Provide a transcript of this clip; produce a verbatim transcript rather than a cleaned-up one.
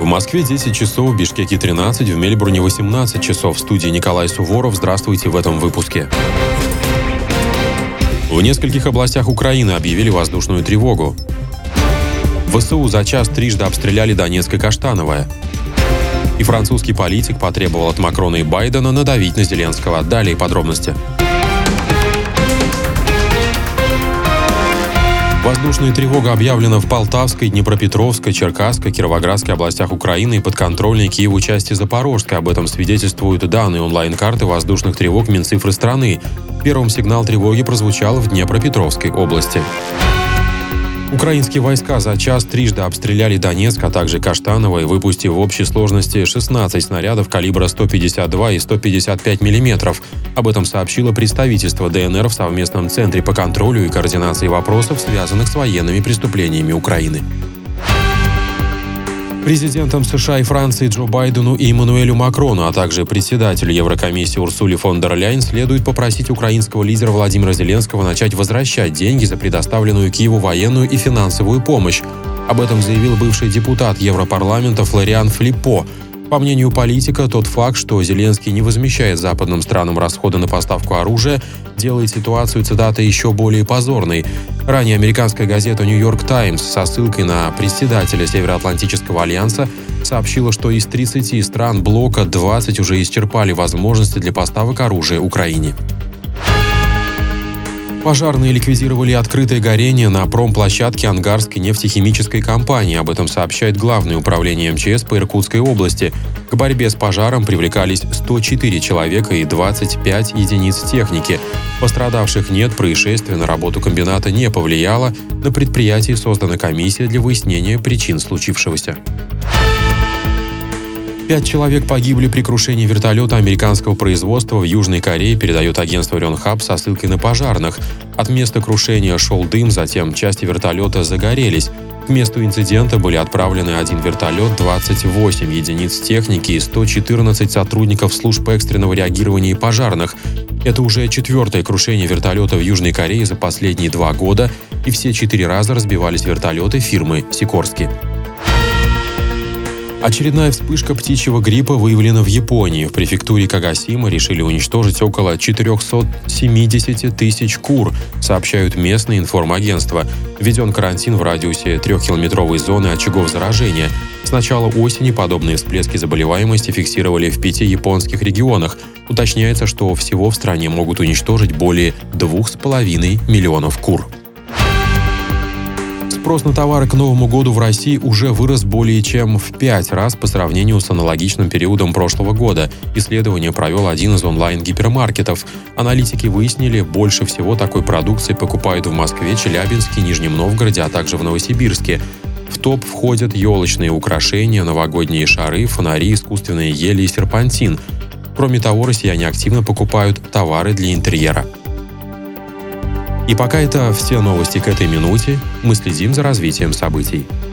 В Москве десять часов, в Бишкеке тринадцать, в Мельбурне восемнадцать часов. В студии Николай Суворов. Здравствуйте в этом выпуске. В нескольких областях Украины объявили воздушную тревогу. ВСУ за час трижды обстреляли Донецк и Каштановое. И французский политик потребовал от Макрона и Байдена надавить на Зеленского. Далее подробности. Воздушная тревога объявлена в Полтавской, Днепропетровской, Черкасской, Кировоградской областях Украины и подконтрольной Киеву части Запорожской. Об этом свидетельствуют данные онлайн-карты воздушных тревог Минцифры страны. Первым сигнал тревоги прозвучал в Днепропетровской области. Украинские войска за час трижды обстреляли Донецк, а также Каштановое, выпустив в общей сложности шестнадцать снарядов калибра сто пятьдесят два и сто пятьдесят пять миллиметров. Об этом сообщило представительство ДНР в совместном центре по контролю и координации вопросов, связанных с военными преступлениями Украины. Президентам США и Франции Джо Байдену и Эммануэлю Макрону, а также председателю Еврокомиссии Урсуле фон дер Ляйен следует попросить украинского лидера Владимира Зеленского начать возвращать деньги за предоставленную Киеву военную и финансовую помощь. Об этом заявил бывший депутат Европарламента Флориан Филиппо. По мнению политика, тот факт, что Зеленский не возмещает западным странам расходы на поставку оружия, делает ситуацию, цитата, еще более позорной. Ранее американская газета «Нью-Йорк Таймс» со ссылкой на председателя Североатлантического альянса сообщила, что из тридцати стран блока двадцать уже исчерпали возможности для поставок оружия Украине. Пожарные ликвидировали открытое горение на промплощадке Ангарской нефтехимической компании. Об этом сообщает Главное управление МЧС по Иркутской области. К борьбе с пожаром привлекались сто четыре человека и двадцать пять единиц техники. Пострадавших нет, происшествие на работу комбината не повлияло. На предприятии создана комиссия для выяснения причин случившегося. Пять человек погибли при крушении вертолета американского производства в Южной Корее, передает агентство Рёнхаб со ссылкой на пожарных. От места крушения шел дым, затем части вертолета загорелись. К месту инцидента были отправлены один вертолет, двадцать восемь единиц техники и сто четырнадцать сотрудников служб экстренного реагирования и пожарных. Это уже четвертое крушение вертолета в Южной Корее за последние два года, и все четыре раза разбивались вертолеты фирмы «Сикорски». Очередная вспышка птичьего гриппа выявлена в Японии. В префектуре Кагасима решили уничтожить около четыреста семьдесят тысяч кур, сообщают местные информагентства. Введен карантин в радиусе трехкилометровой зоны очагов заражения. С начала осени подобные всплески заболеваемости фиксировали в пяти японских регионах. Уточняется, что всего в стране могут уничтожить более двух с половиной миллионов кур. Спрос на товары к Новому году в России уже вырос более чем в пять раз по сравнению с аналогичным периодом прошлого года. Исследование провел один из онлайн-гипермаркетов. Аналитики выяснили, больше всего такой продукции покупают в Москве, Челябинске, Нижнем Новгороде, а также в Новосибирске. В топ входят елочные украшения, новогодние шары, фонари, искусственные ели и серпантин. Кроме того, россияне активно покупают товары для интерьера. И пока это все новости к этой минуте, мы следим за развитием событий.